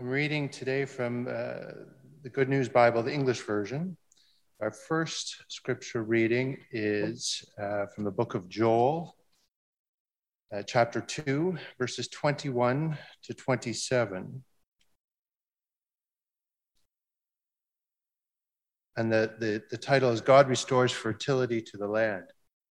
I'm reading today from the Good News Bible, the English version. Our first scripture reading is from the book of Joel, chapter 2, verses 21 to 27. And the title is God Restores Fertility to the Land.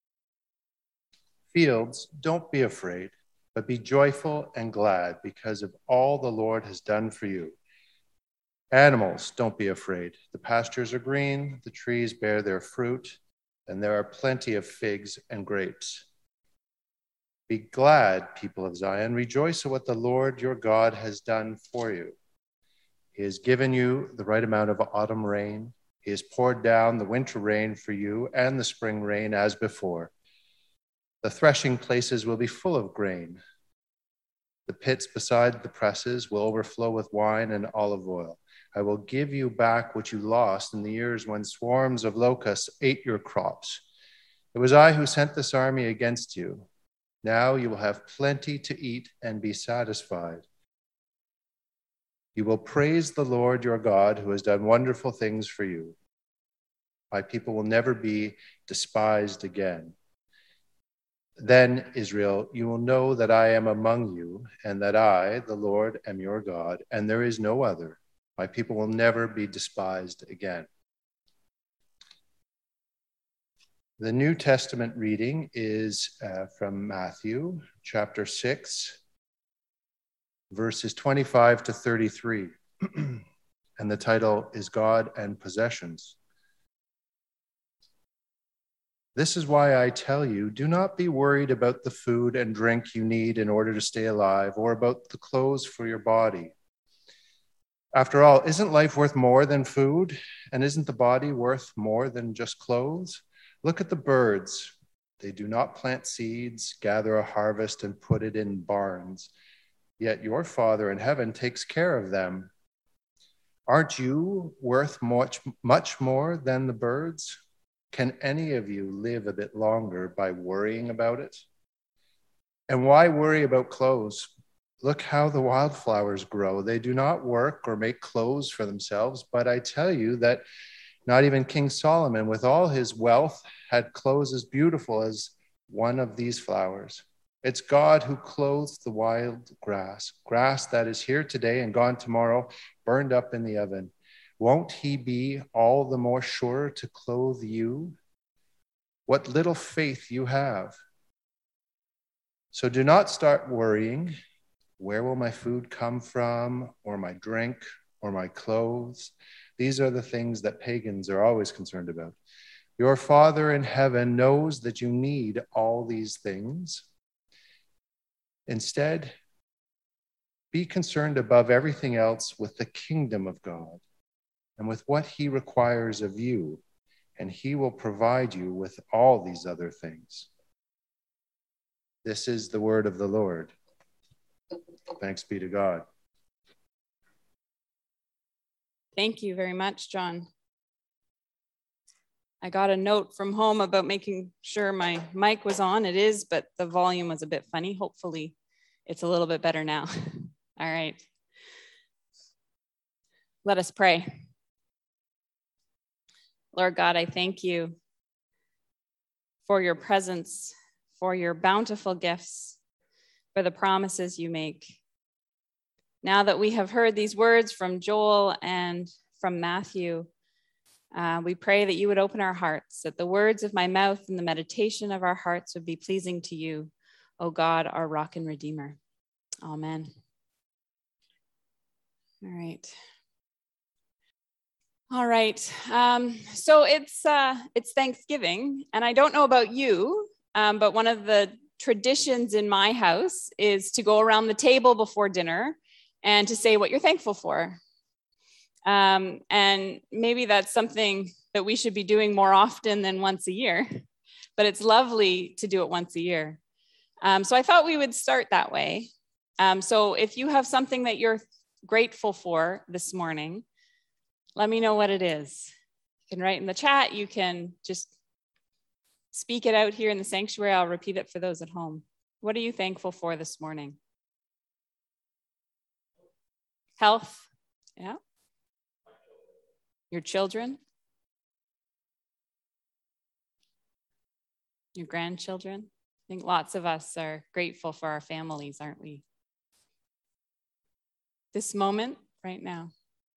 Fields, don't be afraid, but be joyful and glad because of all the Lord has done for you. Animals, don't be afraid. The pastures are green, the trees bear their fruit, and there are plenty of figs and grapes. Be glad, people of Zion. Rejoice at what the Lord your God has done for you. He has given you the right amount of autumn rain. He has poured down the winter rain for you and the spring rain as before. The threshing places will be full of grain. The pits beside the presses will overflow with wine and olive oil. I will give you back what you lost in the years when swarms of locusts ate your crops. It was I who sent this army against you. Now you will have plenty to eat and be satisfied. You will praise the Lord your God who has done wonderful things for you. My people will never be despised again. Then, Israel, you will know that I am among you, and that I, the Lord, am your God, and there is no other. My people will never be despised again. The New Testament reading is from Matthew, chapter 6, verses 25 to 33. And the title is God and Possessions. This is why I tell you, do not be worried about the food and drink you need in order to stay alive, or about the clothes for your body. After all, isn't life worth more than food? And isn't the body worth more than just clothes? Look at the birds. They do not plant seeds, gather a harvest, and put it in barns. Yet your Father in heaven takes care of them. Aren't you worth much more than the birds? Can any of you live a bit longer by worrying about it? And why worry about clothes? Look how the wildflowers grow. They do not work or make clothes for themselves, but I tell you that not even King Solomon, with all his wealth, had clothes as beautiful as one of these flowers. It's God who clothes the wild grass that is here today and gone tomorrow, burned up in the oven. Won't he be all the more sure to clothe you? What little faith you have. So do not start worrying. Where will my food come from, or my drink, or my clothes? These are the things that pagans are always concerned about. Your Father in heaven knows that you need all these things. Instead, be concerned above everything else with the kingdom of God and with what he requires of you, and he will provide you with all these other things. This is the word of the Lord. Thanks be to God. Thank you very much, John. I got a note from home about making sure my mic was on. It is, but the volume was a bit funny. Hopefully, it's a little bit better now. All right. Let us pray. Lord God, I thank you for your presence, for your bountiful gifts, for the promises you make. Now that we have heard these words from Joel and from Matthew, we pray that you would open our hearts, that the words of my mouth and the meditation of our hearts would be pleasing to you, O God, our rock and redeemer. Amen. All right. So it's Thanksgiving, and I don't know about you, but one of the traditions in my house is to go around the table before dinner and to say what you're thankful for. And maybe that's something that we should be doing more often than once a year, but it's lovely to do it once a year. So I thought we would start that way. So if you have something that you're grateful for this morning, let me know what it is. You can write in the chat. You can just speak it out here in the sanctuary. I'll repeat it for those at home. What are you thankful for this morning? Health, yeah. Your children. Your grandchildren. I think lots of us are grateful for our families, aren't we? This moment right now.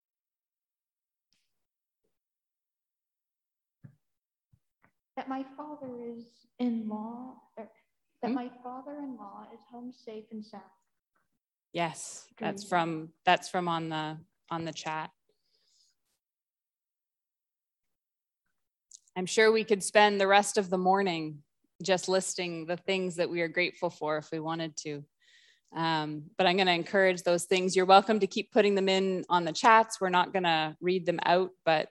That my father-in-law is home safe and sound. Yes, that's from on the chat. I'm sure we could spend the rest of the morning just listing the things that we are grateful for if we wanted to. But I'm going to encourage those things. You're welcome to keep putting them in on the chats. We're not going to read them out, but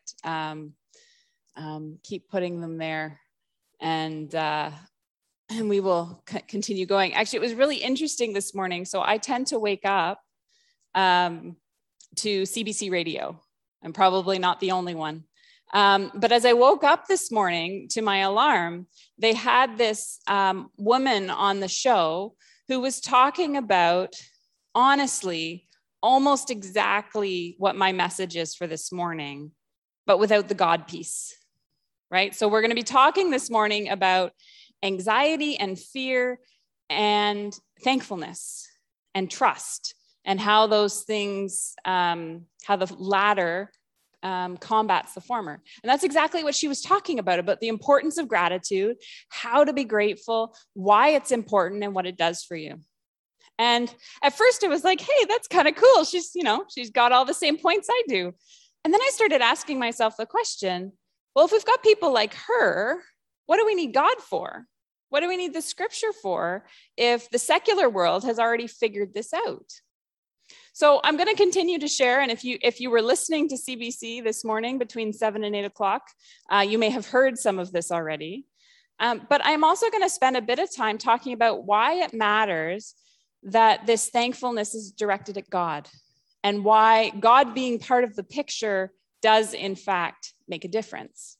keep putting them there, and we will continue going. Actually, it was really interesting this morning. So I tend to wake up to CBC radio. I'm probably not the only one. But as I woke up this morning to my alarm, they had this woman on the show who was talking about, honestly, almost exactly what my message is for this morning, but without the God piece, right? So we're going to be talking this morning about anxiety and fear and thankfulness and trust, and how those things, how the latter combats the former. And that's exactly what she was talking about the importance of gratitude, how to be grateful, why it's important, and what it does for you. And at first it was like, hey, that's kind of cool. She's got all the same points I do. And then I started asking myself the question, well, if we've got people like her, what do we need God for? What do we need the scripture for if the secular world has already figured this out? So I'm going to continue to share. And if you were listening to CBC this morning between 7 and 8 o'clock, you may have heard some of this already. But I'm also going to spend a bit of time talking about why it matters that this thankfulness is directed at God, and why God being part of the picture does, in fact, make a difference.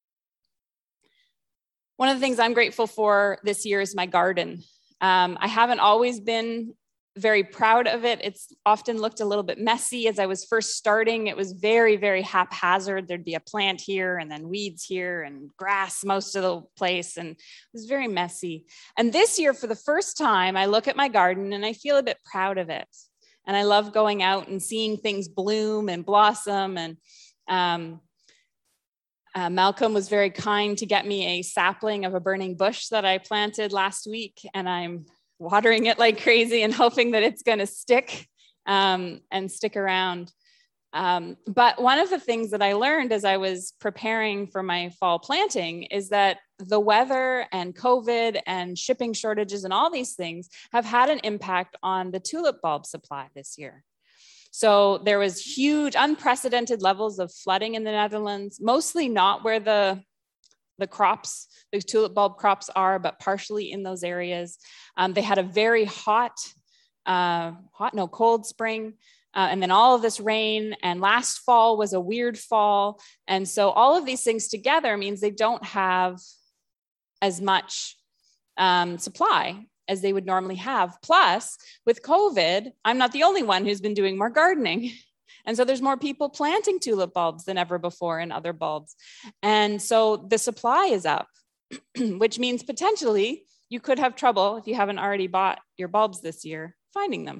One of the things I'm grateful for this year is my garden. I haven't always been very proud of it. It's often looked a little bit messy. As I was first starting, it was very, very haphazard. There'd be a plant here and then weeds here and grass most of the place. And it was very messy. And this year, for the first time, I look at my garden and I feel a bit proud of it. And I love going out and seeing things bloom and blossom. And Malcolm was very kind to get me a sapling of a burning bush that I planted last week. And I'm watering it like crazy and hoping that it's going to stick and stick around. But one of the things that I learned as I was preparing for my fall planting is that the weather and COVID and shipping shortages and all these things have had an impact on the tulip bulb supply this year. So there was huge, unprecedented levels of flooding in the Netherlands, mostly not where the tulip bulb crops are, but partially in those areas. They had a very cold spring, and then all of this rain, and last fall was a weird fall. And so all of these things together means they don't have as much supply as they would normally have. Plus, with COVID, I'm not the only one who's been doing more gardening. And so there's more people planting tulip bulbs than ever before and other bulbs. And so the supply is up, which means potentially you could have trouble, if you haven't already bought your bulbs this year, finding them.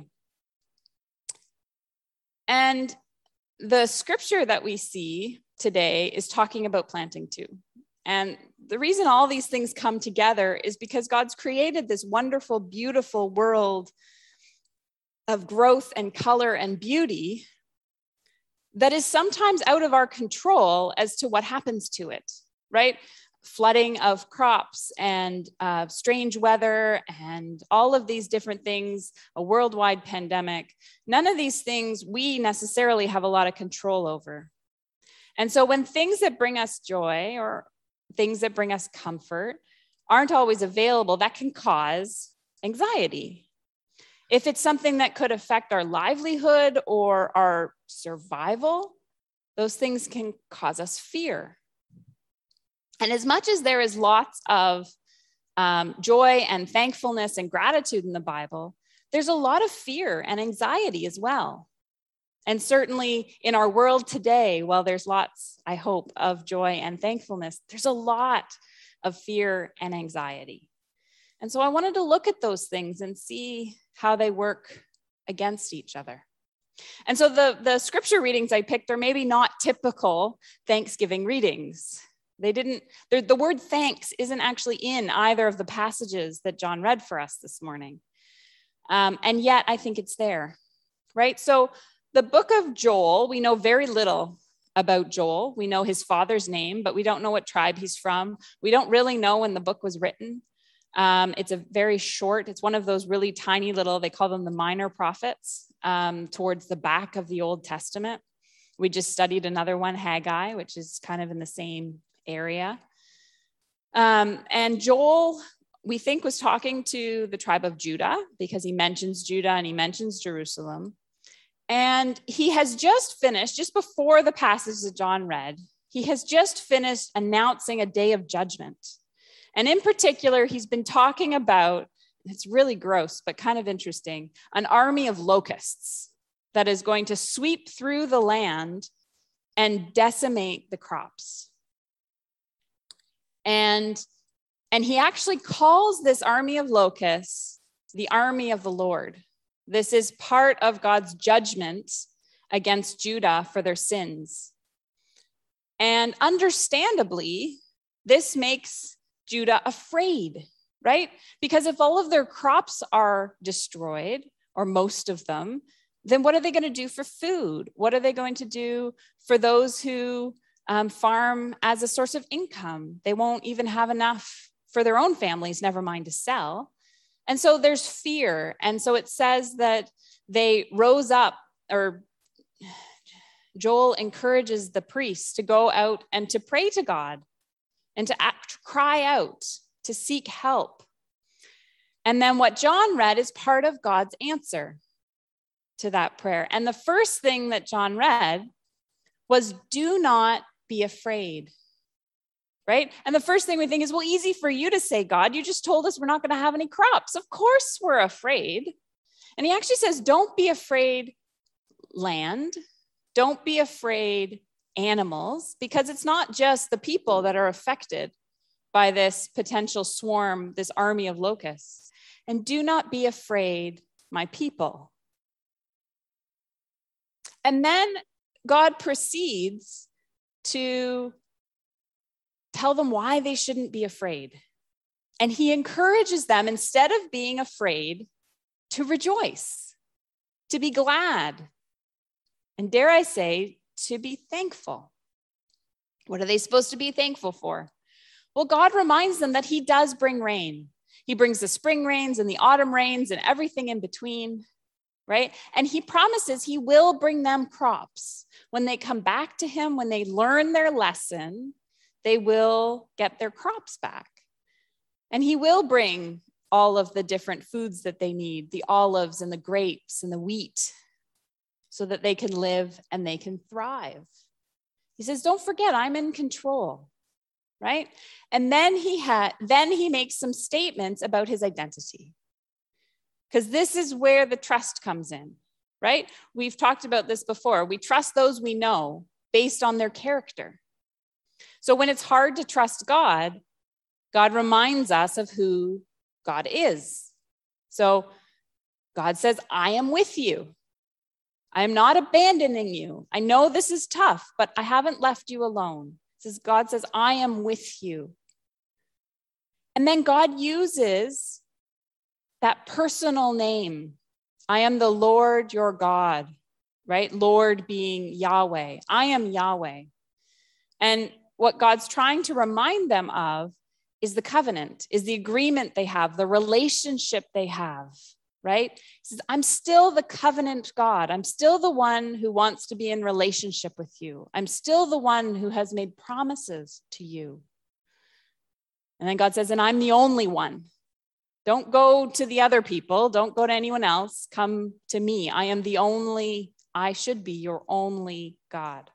And the scripture that we see today is talking about planting too. And the reason all these things come together is because God's created this wonderful, beautiful world of growth and color and beauty that is sometimes out of our control as to what happens to it, right? Flooding of crops and strange weather and all of these different things, a worldwide pandemic. None of these things we necessarily have a lot of control over. And so when things that bring us joy or things that bring us comfort aren't always available, that can cause anxiety. If it's something that could affect our livelihood or our survival, those things can cause us fear. And as much as there is lots of joy and thankfulness and gratitude in the Bible, there's a lot of fear and anxiety as well. And certainly in our world today, while there's lots, I hope, of joy and thankfulness, there's a lot of fear and anxiety. And so I wanted to look at those things and see how they work against each other. And so the scripture readings I picked are maybe not typical Thanksgiving readings. The word thanks isn't actually in either of the passages that John read for us this morning. And yet I think it's there, right? So the book of Joel, we know very little about Joel. We know his father's name, but we don't know what tribe he's from. We don't really know when the book was written. It's a very short, it's one of those really tiny little, they call them the minor prophets, towards the back of the Old Testament. We just studied another one, Haggai, which is kind of in the same area. And Joel, we think, was talking to the tribe of Judah because he mentions Judah and he mentions Jerusalem. And he has just finished, just before the passage that John read, he has just finished announcing a day of judgment. And in particular, he's been talking about, it's really gross, but kind of interesting, an army of locusts that is going to sweep through the land and decimate the crops. And he actually calls this army of locusts the army of the Lord. This is part of God's judgment against Judah for their sins. And understandably, this makes Judah afraid, right? Because if all of their crops are destroyed, or most of them, then what are they going to do for food? What are they going to do for those who farm as a source of income? They won't even have enough for their own families, never mind to sell. And so there's fear. And so it says that they rose up, or Joel encourages the priests to go out and to pray to God and to cry out, to seek help. And then what John read is part of God's answer to that prayer. And the first thing that John read was, do not be afraid. Right? And the first thing we think is, well, easy for you to say, God, you just told us we're not going to have any crops. Of course we're afraid. And he actually says, don't be afraid, land. Don't be afraid, animals, because it's not just the people that are affected by this potential swarm, this army of locusts. And do not be afraid, my people. And then God proceeds to tell them why they shouldn't be afraid. And he encourages them, instead of being afraid, to rejoice, to be glad, and dare I say, to be thankful. What are they supposed to be thankful for? Well, God reminds them that he does bring rain. He brings the spring rains and the autumn rains and everything in between, right? And he promises he will bring them crops. When they come back to him, when they learn their lesson, they will get their crops back. And he will bring all of the different foods that they need, the olives and the grapes and the wheat, so that they can live and they can thrive. He says, don't forget, I'm in control, right? And then he makes some statements about his identity, because this is where the trust comes in, right? We've talked about this before. We trust those we know based on their character. So when it's hard to trust God, God reminds us of who God is. So God says, I am with you. I am not abandoning you. I know this is tough, but I haven't left you alone. God says, I am with you. And then God uses that personal name. I am the Lord your God, right? Lord being Yahweh. I am Yahweh. And what God's trying to remind them of is the covenant, is the agreement they have, the relationship they have, right? He says, I'm still the covenant God. I'm still the one who wants to be in relationship with you. I'm still the one who has made promises to you. And then God says, and I'm the only one. Don't go to the other people. Don't go to anyone else. Come to me. I am the only, I should be your only God.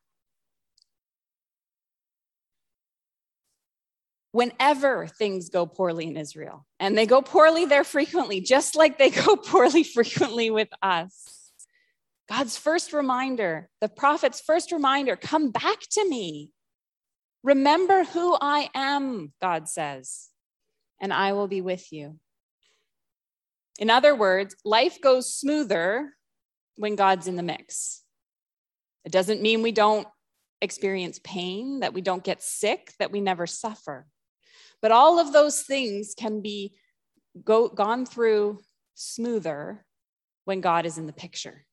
Whenever things go poorly in Israel, and they go poorly there frequently, just like they go poorly frequently with us, God's first reminder, the prophet's first reminder, come back to me. Remember who I am, God says, and I will be with you. In other words, life goes smoother when God's in the mix. It doesn't mean we don't experience pain, that we don't get sick, that we never suffer. But all of those things can be gone through smoother when God is in the picture.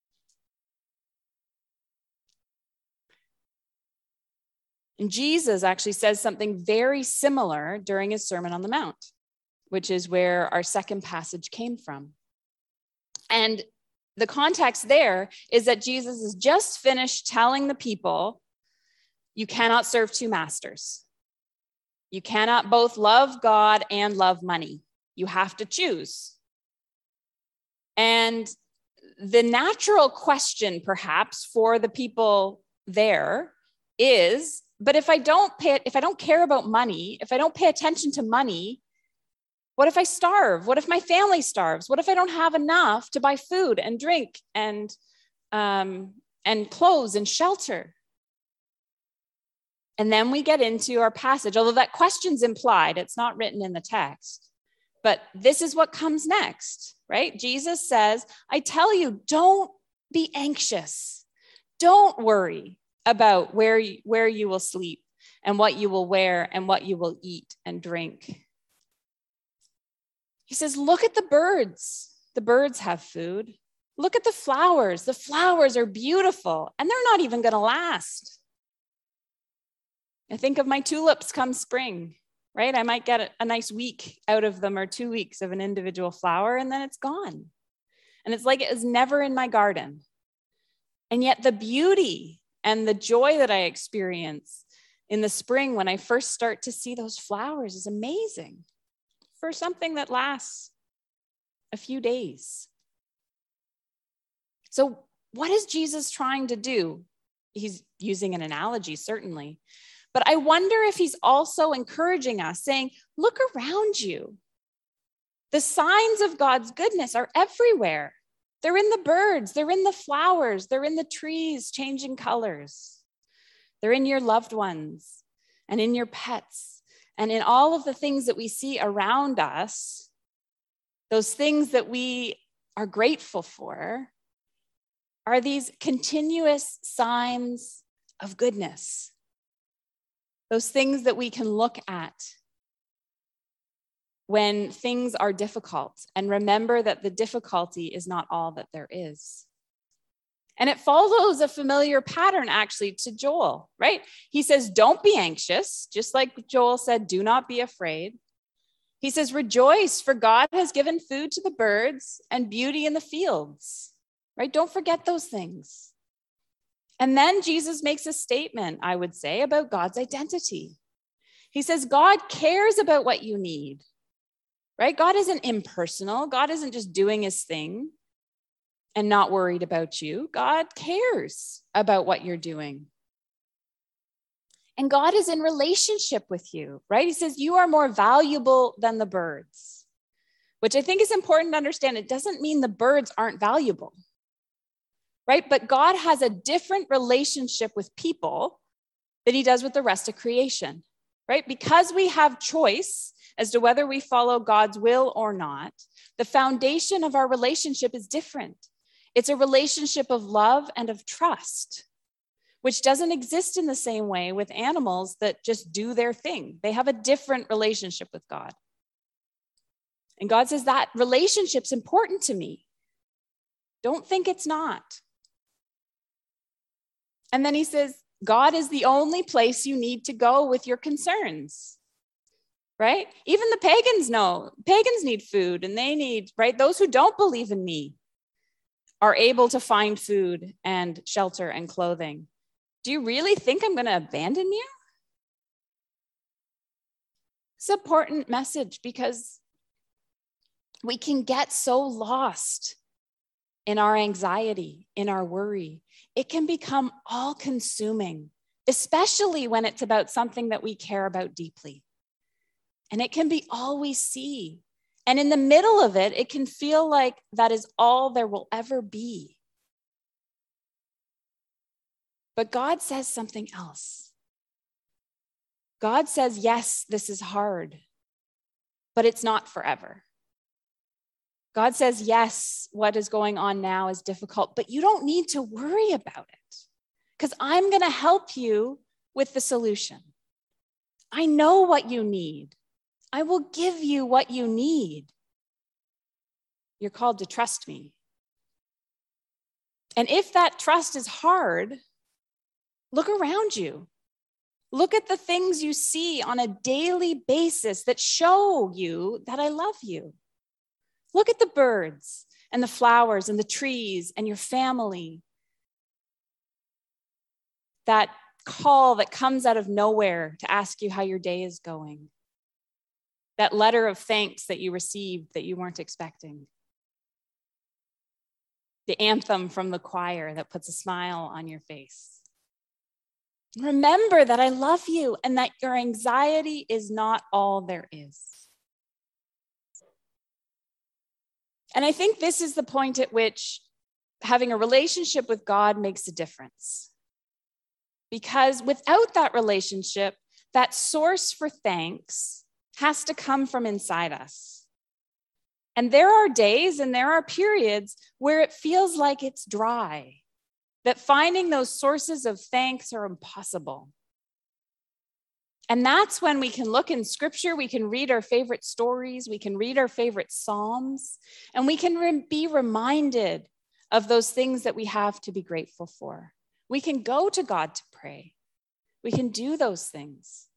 And Jesus actually says something very similar during his Sermon on the Mount, which is where our second passage came from. And the context there is that Jesus has just finished telling the people, you cannot serve two masters. You cannot both love God and love money. You have to choose. And the natural question, perhaps, for the people there is, but if I don't care about money, if I don't pay attention to money, what if I starve? What if my family starves? What if I don't have enough to buy food and drink and clothes and shelter? And then we get into our passage, although that question's implied, it's not written in the text. But this is what comes next, right? Jesus says, I tell you, don't be anxious. Don't worry about where you will sleep and what you will wear and what you will eat and drink. He says, look at the birds. The birds have food. Look at the flowers. The flowers are beautiful and they're not even going to last. I think of my tulips come spring, right? I might get a nice week out of them or 2 weeks of an individual flower and then it's gone. And it's like it was never in my garden. And yet the beauty and the joy that I experience in the spring when I first start to see those flowers is amazing for something that lasts a few days. So what is Jesus trying to do? He's using an analogy, certainly. But I wonder if he's also encouraging us, saying, look around you. The signs of God's goodness are everywhere. They're in the birds, they're in the flowers, they're in the trees changing colors. They're in your loved ones and in your pets and in all of the things that we see around us, those things that we are grateful for, are these continuous signs of goodness. Those things that we can look at when things are difficult and remember that the difficulty is not all that there is. And it follows a familiar pattern actually to Joel, right? He says, don't be anxious, just like Joel said, do not be afraid. He says, rejoice, for God has given food to the birds and beauty in the fields, right? Don't forget those things. And then Jesus makes a statement, I would say, about God's identity. He says, God cares about what you need, right? God isn't impersonal. God isn't just doing his thing and not worried about you. God cares about what you're doing. And God is in relationship with you, right? He says, you are more valuable than the birds, which I think is important to understand. It doesn't mean the birds aren't valuable, right? But God has a different relationship with people than he does with the rest of creation, right? Because we have choice as to whether we follow God's will or not, the foundation of our relationship is different. It's a relationship of love and of trust, which doesn't exist in the same way with animals that just do their thing. They have a different relationship with God. And God says that relationship's important to me. Don't think it's not. And then he says, God is the only place you need to go with your concerns, right? Even the pagans know. Pagans need food and they need, right? Those who don't believe in me are able to find food and shelter and clothing. Do you really think I'm going to abandon you? It's an important message because we can get so lost in our anxiety, in our worry. It can become all-consuming, especially when it's about something that we care about deeply. And it can be all we see. And in the middle of it, it can feel like that is all there will ever be. But God says something else. God says, yes, this is hard, but it's not forever. God says, yes, what is going on now is difficult, but you don't need to worry about it because I'm going to help you with the solution. I know what you need. I will give you what you need. You're called to trust me. And if that trust is hard, look around you. Look at the things you see on a daily basis that show you that I love you. Look at the birds and the flowers and the trees and your family. That call that comes out of nowhere to ask you how your day is going. That letter of thanks that you received that you weren't expecting. The anthem from the choir that puts a smile on your face. Remember that I love you and that your anxiety is not all there is. And I think this is the point at which having a relationship with God makes a difference. Because without that relationship, that source for thanks has to come from inside us. And there are days and there are periods where it feels like it's dry, that finding those sources of thanks are impossible. And that's when we can look in scripture, we can read our favorite stories, we can read our favorite psalms, and we can be reminded of those things that we have to be grateful for. We can go to God to pray. We can do those things.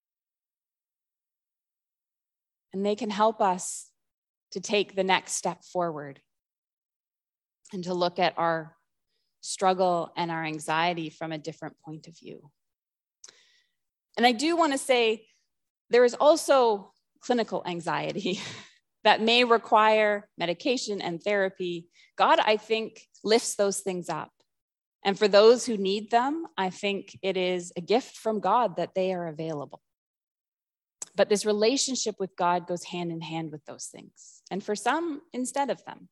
And they can help us to take the next step forward and to look at our struggle and our anxiety from a different point of view. And I do want to say there is also clinical anxiety that may require medication and therapy. God, I think, lifts those things up. And for those who need them, I think it is a gift from God that they are available. But this relationship with God goes hand in hand with those things. And for some, instead of them.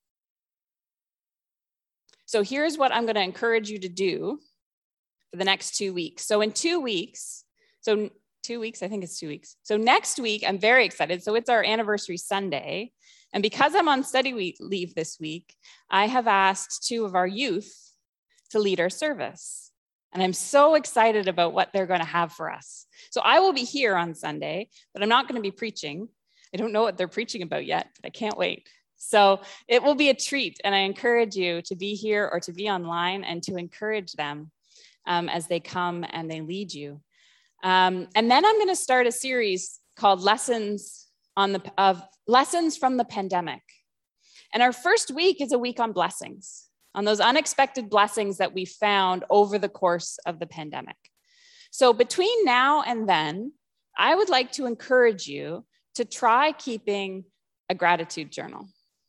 So here's what I'm going to encourage you to do for the next 2 weeks. So in 2 weeks, I think it's 2 weeks. So next week, I'm very excited. So it's our anniversary Sunday. And because I'm on study leave this week, I have asked 2 of our youth to lead our service. And I'm so excited about what they're going to have for us. So I will be here on Sunday, but I'm not going to be preaching. I don't know what they're preaching about yet, but I can't wait. So it will be a treat. And I encourage you to be here or to be online and to encourage them as they come and they lead you. And then I'm going to start a series called Lessons from the Pandemic. And our first week is a week on blessings, on those unexpected blessings that we found over the course of the pandemic. So between now and then, I would like to encourage you to try keeping a gratitude journal.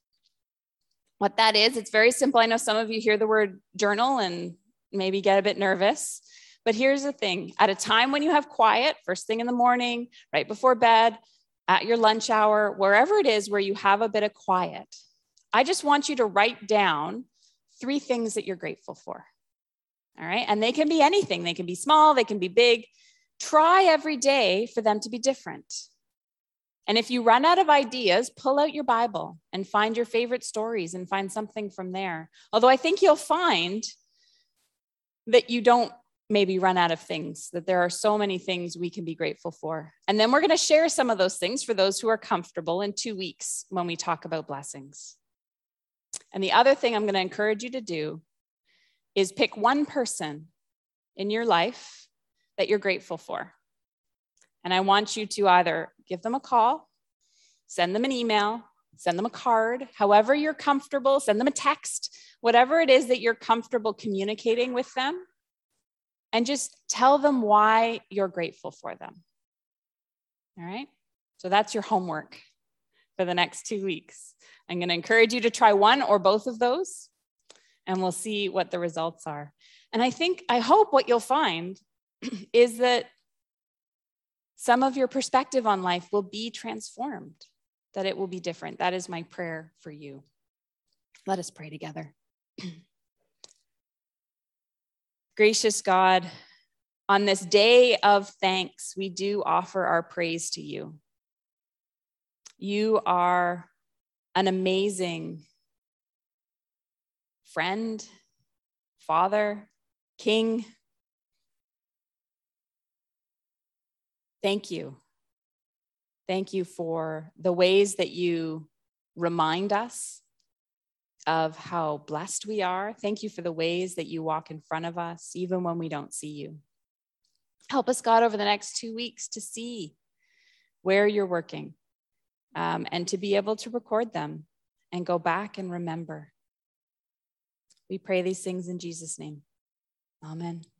What that is, it's very simple. I know some of you hear the word journal and maybe get a bit nervous, but here's the thing. At a time when you have quiet, first thing in the morning, right before bed, at your lunch hour, wherever it is where you have a bit of quiet, I just want you to write down 3 things that you're grateful for. All right. And they can be anything. They can be small, they can be big. Try every day for them to be different. And if you run out of ideas, pull out your Bible and find your favorite stories and find something from there. Although I think you'll find that you don't maybe run out of things, that there are so many things we can be grateful for. And then we're going to share some of those things for those who are comfortable in 2 weeks when we talk about blessings. And the other thing I'm going to encourage you to do is pick one person in your life that you're grateful for. And I want you to either give them a call, send them an email, send them a card, however you're comfortable, send them a text, whatever it is that you're comfortable communicating with them, and just tell them why you're grateful for them. All right? So that's your homework for the next 2 weeks. I'm going to encourage you to try one or both of those, and we'll see what the results are. And I hope what you'll find is that some of your perspective on life will be transformed, that it will be different. That is my prayer for you. Let us pray together. Gracious God, on this day of thanks, we do offer our praise to you. You are an amazing friend, Father, King. Thank you. Thank you for the ways that you remind us of how blessed we are. Thank you for the ways that you walk in front of us, even when we don't see you. Help us, God, over the next 2 weeks to see where you're working and to be able to record them and go back and remember. We pray these things in Jesus' name. Amen.